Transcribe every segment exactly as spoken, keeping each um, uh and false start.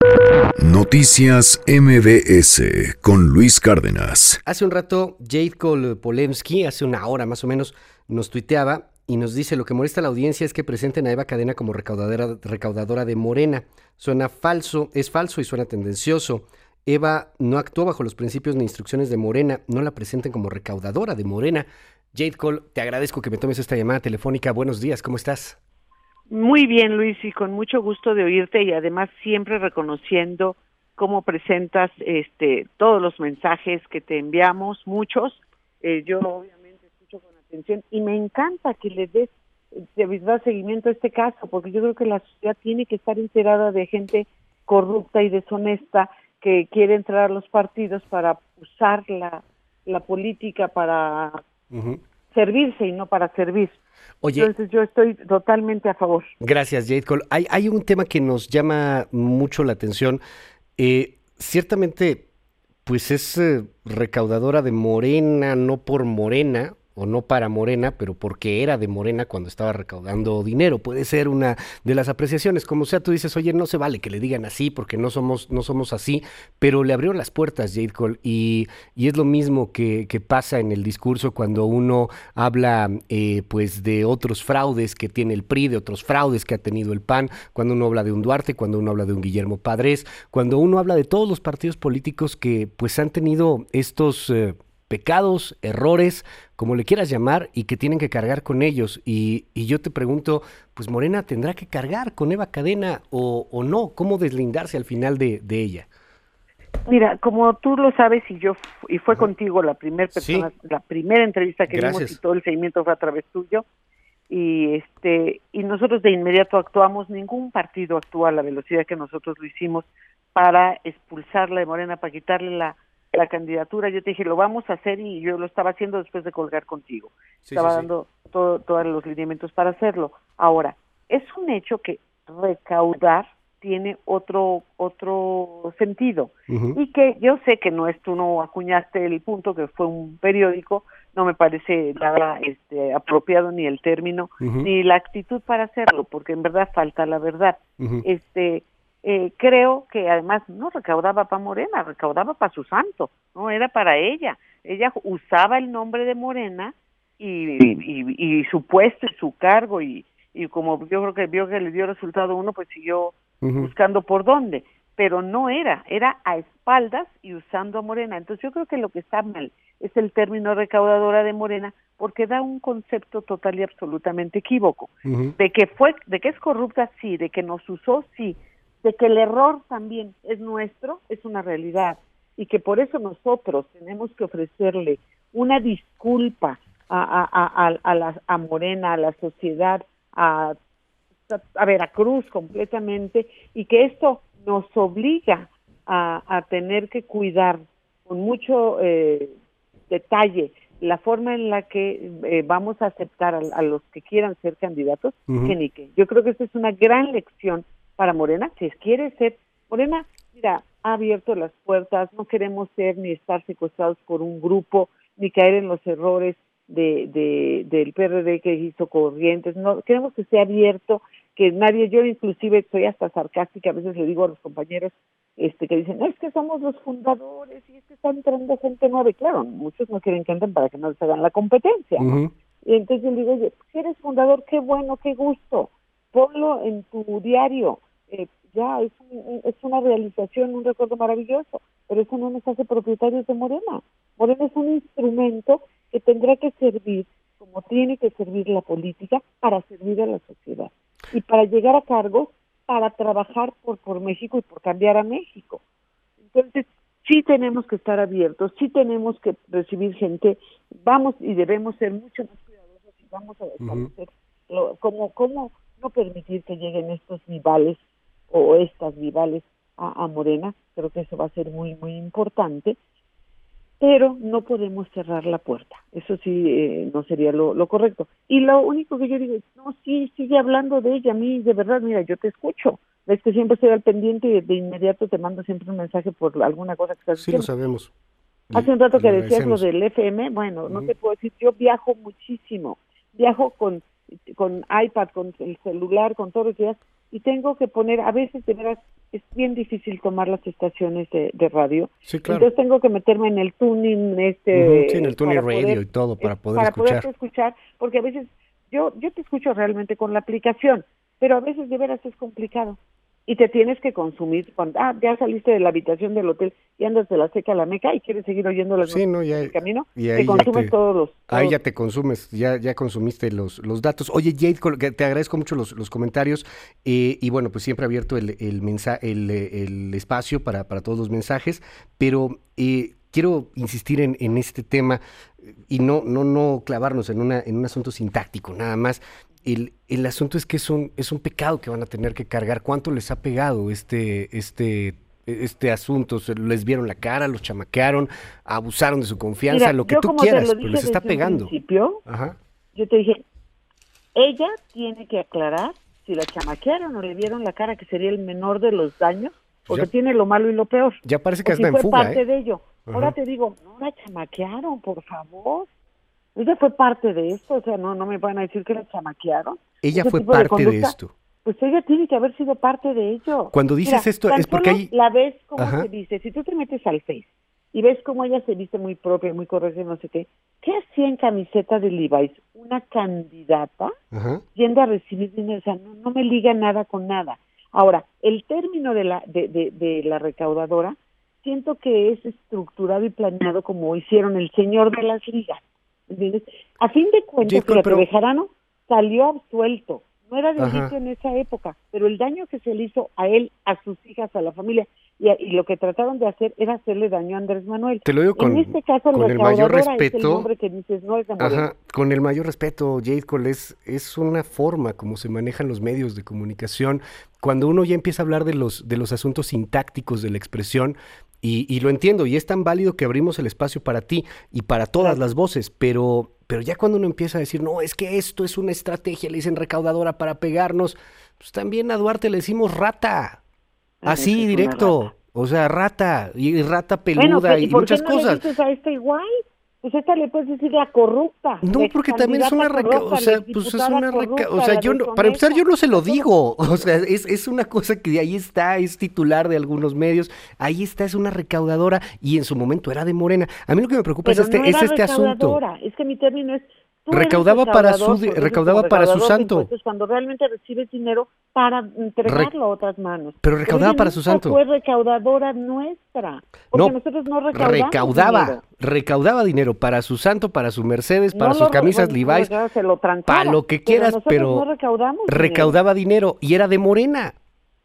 Noticias M B S con Luis Cárdenas. Hace un rato, Jade Cole Polemski, hace una hora más o menos, nos tuiteaba y nos dice: lo que molesta a la audiencia es que presenten a Eva Cadena como recaudadora, recaudadora de Morena. Suena falso, es falso y suena tendencioso. Eva no actuó bajo los principios ni instrucciones de Morena, no la presenten como recaudadora de Morena. Jade Cole, te agradezco que me tomes esta llamada telefónica. Buenos días, ¿cómo estás? Muy bien, Luis, y con mucho gusto de oírte, y además siempre reconociendo cómo presentas este todos los mensajes que te enviamos, muchos. Eh, yo obviamente escucho con atención y me encanta que le des de verdad seguimiento a este caso, porque yo creo que la sociedad tiene que estar enterada de gente corrupta y deshonesta que quiere entrar a los partidos para usar la, la política para uh-huh. servirse y no para servir. Oye, entonces yo estoy totalmente a favor. Gracias, Jade Cole. Hay, hay un tema que nos llama mucho la atención. Eh, ciertamente, pues es eh, recaudadora de Morena, no por Morena, o no para Morena, pero porque era de Morena cuando estaba recaudando dinero. Puede ser una de las apreciaciones. Como sea, tú dices, oye, no se vale que le digan así porque no somos, no somos así, pero le abrieron las puertas, Jade Cole, y, y es lo mismo que, que pasa en el discurso cuando uno habla eh, pues de otros fraudes que tiene el P R I, de otros fraudes que ha tenido el P A N, cuando uno habla de un Duarte, cuando uno habla de un Guillermo Padres, cuando uno habla de todos los partidos políticos que pues han tenido estos eh, pecados, errores, como le quieras llamar, y que tienen que cargar con ellos. Y, y yo te pregunto, pues Morena tendrá que cargar con Eva Cadena o, o no. ¿Cómo deslindarse al final de, de ella? Mira, como tú lo sabes, y yo y fue uh-huh. contigo la primera persona, sí. la primera entrevista que Gracias. dimos, y todo el seguimiento fue a través tuyo, y este y nosotros de inmediato actuamos. Ningún partido actúa a la velocidad que nosotros lo hicimos para expulsarla de Morena, para quitarle la la candidatura. Yo te dije, lo vamos a hacer, y yo lo estaba haciendo después de colgar contigo. Sí, estaba sí, dando sí. todo, todos los lineamientos para hacerlo. Ahora, es un hecho que recaudar tiene otro otro sentido, uh-huh. y que yo sé que no es, tú no acuñaste el punto, que fue un periódico, no me parece nada este apropiado ni el término, uh-huh. ni la actitud para hacerlo, porque en verdad falta la verdad. Uh-huh. Este Eh, creo que además no recaudaba para Morena, recaudaba para su santo, no era para ella. Ella usaba el nombre de Morena y, y, y, y su puesto y su cargo, y, y como yo creo que vio que le dio resultado uno, pues siguió uh-huh. buscando por dónde, pero no era, era a espaldas y usando a Morena. Entonces yo creo que lo que está mal es el término recaudadora de Morena, porque da un concepto total y absolutamente equívoco. Uh-huh. De que fue, de que es corrupta, sí, de que nos usó, sí, de que el error también es nuestro, es una realidad, y que por eso nosotros tenemos que ofrecerle una disculpa a, a, a, a, a, la, a Morena, a la sociedad, a, a Veracruz completamente, y que esto nos obliga a, a tener que cuidar con mucho eh, detalle la forma en la que eh, vamos a aceptar a, a los que quieran ser candidatos, uh-huh. que ni que. Yo creo que esta es una gran lección para Morena, si quiere ser. Morena, mira, ha abierto las puertas, no queremos ser ni estar secuestrados por un grupo, ni caer en los errores de, de del P R D que hizo Corrientes. No, queremos que sea abierto, que nadie, yo inclusive soy hasta sarcástica, a veces le digo a los compañeros este que dicen, no, es que somos los fundadores, y es que está entrando gente nueva, y claro, muchos no quieren que entren para que no les hagan la competencia, ¿no? Uh-huh. Y entonces yo le digo, oye, si eres fundador, qué bueno, qué gusto, ponlo en tu diario, eh, ya es, un, es una realización, un recuerdo maravilloso, pero eso no nos hace propietarios de Morena. Morena es un instrumento que tendrá que servir como tiene que servir la política, para servir a la sociedad y para llegar a cargos, para trabajar por, por México y por cambiar a México. Entonces, sí tenemos que estar abiertos, sí tenemos que recibir gente, vamos y debemos ser mucho más cuidadosos, y vamos a establecer uh-huh. cómo, cómo no permitir que lleguen estos rivales o estas rivales a, a Morena. Creo que eso va a ser muy, muy importante, pero no podemos cerrar la puerta. Eso sí, eh, no sería lo, lo correcto. Y lo único que yo digo es, no, sí, sigue hablando de ella. A mí, de verdad, mira, yo te escucho. Ves que siempre estoy al pendiente, y de inmediato te mando siempre un mensaje por alguna cosa que estás diciendo. Sí, lo sabemos. Hace un rato que decías lo del F M, bueno, uh-huh. no te puedo decir, yo viajo muchísimo. Viajo con, con iPad, con el celular, con todo lo que quieras, y tengo que poner, a veces de veras es bien difícil tomar las estaciones de, de radio, sí, claro. Entonces tengo que meterme en el tuning, este, uh-huh, sí, en el tuning radio poder, y todo para poder para escuchar. Para poderte escuchar, porque a veces yo yo te escucho realmente con la aplicación, pero a veces de veras es complicado. Y te tienes que consumir, cuando ah, ya saliste de la habitación del hotel y andas de la seca a la meca y quieres seguir oyendo las sí, no, ya, del camino, y ahí te consumes te, todos los... Todos. Ahí ya te consumes, ya ya consumiste los, los datos. Oye, Jade, te agradezco mucho los, los comentarios eh, y bueno, pues siempre abierto el, el, mensa el, el espacio para, para todos los mensajes, pero eh, quiero insistir en, en este tema y no, no, no clavarnos en, una, en un asunto sintáctico, nada más. El, el asunto es que es un, es un pecado que van a tener que cargar. ¿Cuánto les ha pegado este, este, este asunto? ¿Les vieron la cara, los chamaquearon, abusaron de su confianza? Mira, lo que yo tú como quieras, te lo pero dije les está desde pegando. Un principio, Ajá. Yo te dije, ella tiene que aclarar si la chamaquearon o le vieron la cara, que sería el menor de los daños, porque ya, tiene lo malo y lo peor. Ya parece que o anda si en fue fuga, parte ¿eh? de ello. Ajá. Ahora te digo, no la chamaquearon, por favor. Ella fue parte de esto, o sea, no, no me van a decir que la chamaquearon. Ella Ese fue tipo de parte de, conducta, esto. Pues ella tiene que haber sido parte de ello. Cuando dices Mira, esto tan es porque solo hay... la ves cómo Ajá. se dice. Si tú te metes al Face y ves cómo ella se viste muy propia, muy correcta, no sé qué, ¿qué hacía en camiseta de Levi's? Una candidata Ajá. yendo a recibir dinero, o sea, no, no me liga nada con nada. Ahora, el término de la de, de, de la recaudadora, siento que es estructurado y planeado como hicieron el señor de las ligas, ¿entiendes? A fin de cuentas, Cole, pero... Bejarano salió absuelto, no era delito Ajá. en esa época, pero el daño que se le hizo a él, a sus hijas, a la familia, y, a, y lo que trataron de hacer era hacerle daño a Andrés Manuel. Te lo digo con, en este caso, el con el mayor respeto. Es el nombre que dices, no es de Morena. Ajá, con el mayor respeto, Jade Cole, es, es una forma como se manejan los medios de comunicación. Cuando uno ya empieza a hablar de los, de los asuntos sintácticos de la expresión, y, y lo entiendo, y es tan válido que abrimos el espacio para ti y para todas las voces, pero, pero ya cuando uno empieza a decir, no, es que esto es una estrategia, le dicen recaudadora para pegarnos, pues también a Duarte le decimos rata, así directo, o sea, rata, y rata peluda, bueno, y ¿y por muchas qué no cosas. Le dices a esta igual? Pues esta le puedes decir la corrupta. No, la porque también es una reca... o sea, pues es una reca... o sea, yo no... para empezar yo no se lo digo, o sea, es, es una cosa que ahí está, es titular de algunos medios, ahí está, es una recaudadora y en su momento era de Morena. A mí lo que me preocupa Pero es este, no era es este asunto. Es que mi término es recaudaba para su recaudaba para su santo. Cuando realmente recibes dinero para entregarlo Re... a otras manos. Pero recaudaba pero para su santo. Fue recaudadora nuestra. Porque no, nosotros no recaudamos recaudaba, dinero. recaudaba dinero para su santo, para su Mercedes, para no sus lo, camisas no, Levi's, no, se lo para lo que quieras, pero, pero no recaudamos recaudaba dinero. dinero y era de Morena.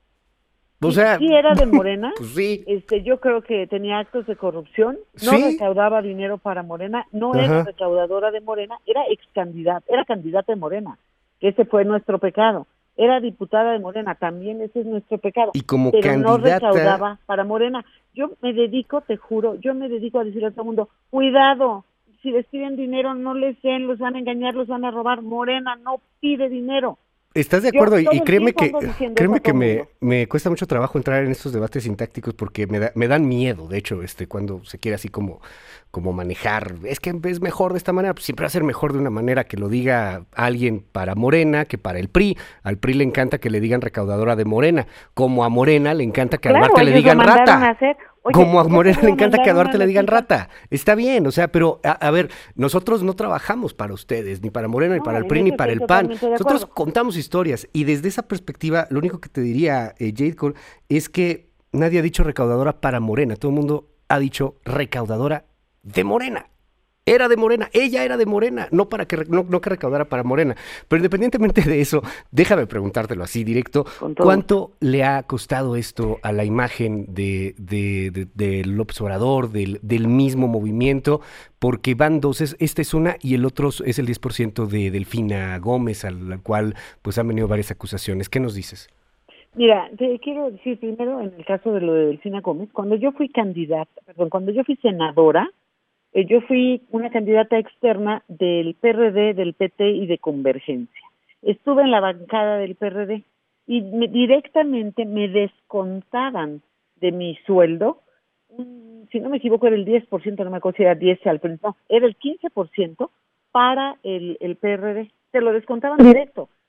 O sea, sí era de Morena, pues sí. este, yo creo que tenía actos de corrupción, no ¿Sí? recaudaba dinero para Morena, no Ajá. era recaudadora de Morena, era ex candidata, era candidata de Morena, que ese fue nuestro pecado, era diputada de Morena, también ese es nuestro pecado, y como pero candidata... no recaudaba para Morena. Yo me dedico, te juro, yo me dedico a decirle a todo el mundo, cuidado, si les piden dinero no les den, los van a engañar, los van a robar, Morena no pide dinero. ¿Estás de acuerdo? Yo, y créeme que créeme que me, mundo. me cuesta mucho trabajo entrar en estos debates sintácticos porque me, da, me dan miedo, de hecho, este cuando se quiere así como, como manejar. Es que es mejor de esta manera, pues siempre va a ser mejor de una manera que lo diga alguien para Morena que para el P R I. Al P R I le encanta que le digan recaudadora de Morena, como a Morena le encanta que claro, a Duarte le digan rata. Oye, como a Morena le encanta que a Duarte le digan rata. Está bien, o sea, pero a, a ver, nosotros no trabajamos para ustedes, ni para Morena, ni no, para el P R I, ni para el P A N. Nosotros contamos historias y desde esa perspectiva, lo único que te diría, eh, Jade Cole, es que nadie ha dicho recaudadora para Morena. Todo el mundo ha dicho recaudadora de Morena. Era de Morena, ella era de Morena, no para que no, no que recaudara para Morena. Pero independientemente de eso, déjame preguntártelo así directo, ¿cuánto le ha costado esto a la imagen de, de, de, de López Obrador, del, del mismo movimiento? Porque van dos, es, esta es una y el otro es el diez por ciento de Delfina Gómez, a la cual pues han venido varias acusaciones. ¿Qué nos dices? Mira, te quiero decir primero en el caso de lo de Delfina Gómez, cuando yo fui candidata, perdón, cuando yo fui senadora, yo fui una candidata externa del P R D, del P T y de Convergencia. Estuve en la bancada del P R D y me, directamente me descontaban de mi sueldo, un, si no me equivoco era el diez por ciento, no me acuerdo si era diez al principio, no, era el quince por ciento para el, el P R D. Te lo descontaban directo.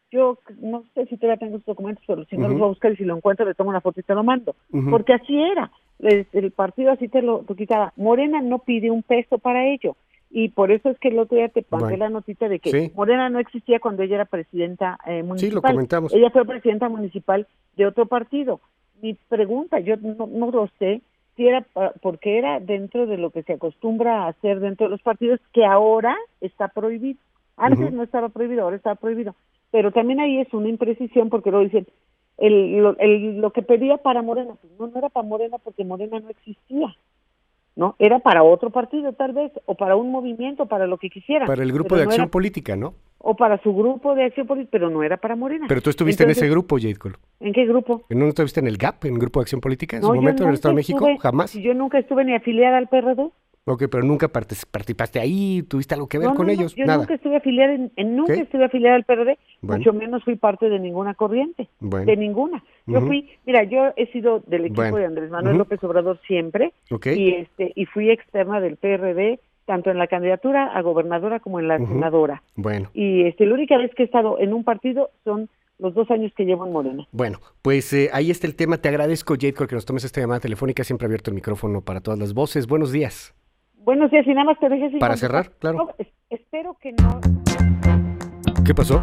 yo no sé si todavía tengo esos documentos, pero si no uh-huh. los voy a buscar y si lo encuentro le tomo una foto y te lo mando. Uh-huh. Porque así era, el, el partido así te lo, lo quitaba. Morena no pide un peso para ello. Y por eso es que el otro día te pasé bueno. la notita de que sí. Morena no existía cuando ella era presidenta eh, municipal. Sí, lo comentamos. Ella fue presidenta municipal de otro partido. Mi pregunta, yo no, no lo sé, si era porque era dentro de lo que se acostumbra a hacer dentro de los partidos, que ahora está prohibido. Antes uh-huh. no estaba prohibido, ahora está prohibido. Pero también ahí es una imprecisión porque luego dicen, el, lo, el, lo que pedía para Morena, pues no, no era para Morena porque Morena no existía. ¿No? Era para otro partido tal vez, o para un movimiento, para lo que quisieran. Para el grupo de no acción era, política, ¿no? O para su grupo de acción política, pero no era para Morena. Pero tú estuviste Entonces, en ese grupo, Jade Cole. ¿En qué grupo? ¿No estuviste en el G A P, en el Grupo de Acción Política, en no, su momento, en el Estado de estuve, México? ¿Jamás? Yo nunca estuve ni afiliada al P R D. Ok, pero nunca participaste ahí, ¿tuviste algo que ver no, con no, ellos? No, yo Nada. nunca estuve afiliada, en, en nunca ¿Qué? estuve afiliada al P R D, bueno. mucho menos fui parte de ninguna corriente, bueno. de ninguna. Yo uh-huh. fui, mira, yo he sido del equipo bueno. de Andrés Manuel uh-huh. López Obrador siempre, okay. y este y fui externa del P R D, tanto en la candidatura a gobernadora como en la uh-huh. senadora. Bueno. Y este la única vez que he estado en un partido son los dos años que llevo en Morena. Bueno, pues eh, ahí está el tema. Te agradezco, Jade Cole, que nos tomes esta llamada telefónica. Siempre abierto el micrófono para todas las voces. Buenos días. Buenos días, y nada más te dejes... Para cerrar, claro. No, es, espero que no... ¿Qué pasó?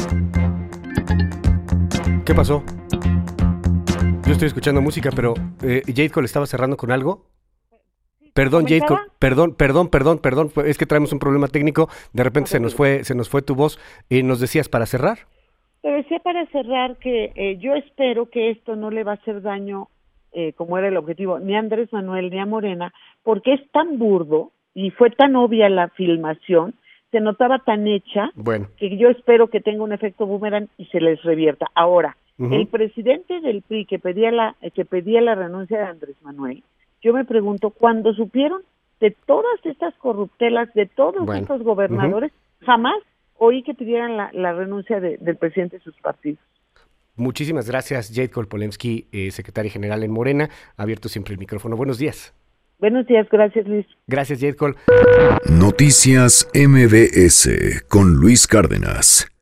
¿Qué pasó? Yo estoy escuchando música, pero eh, Jade Cole estaba cerrando con algo. Perdón, Jade Cole, perdón, perdón, perdón, perdón, es que traemos un problema técnico, de repente se nos fue, se nos fue tu voz, y nos decías para cerrar. Te decía para cerrar que eh, yo espero que esto no le va a hacer daño, eh, como era el objetivo, ni a Andrés Manuel ni a Morena, porque es tan burdo y fue tan obvia la filmación, se notaba tan hecha, bueno. que yo espero que tenga un efecto boomerang y se les revierta. Ahora, uh-huh. el presidente del P R I que pedía la que pedía la renuncia de Andrés Manuel, yo me pregunto, cuando supieron de todas estas corruptelas, de todos bueno. estos gobernadores, uh-huh. jamás oí que pidieran la, la renuncia de, del presidente de sus partidos. Muchísimas gracias, Jade Cole Polemski, eh, secretaria general en Morena, abierto siempre el micrófono. Buenos días. Buenos días, gracias Luis. Gracias, Jade Cole. Noticias M B S con Luis Cárdenas.